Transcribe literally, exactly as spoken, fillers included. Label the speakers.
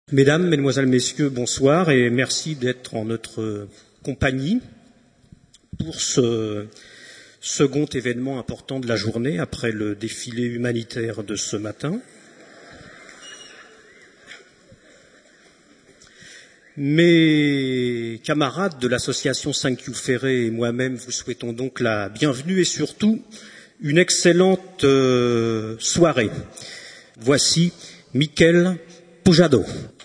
Speaker 1: Mesdames, Mesdemoiselles, Messieurs, bonsoir et merci d'être en notre compagnie pour ce second événement important de la journée après le défilé humanitaire de ce matin. Mes camarades de l'association cinq Q Ferré et moi-même vous souhaitons donc la bienvenue et surtout une excellente euh, soirée. Voici Michel Pujado.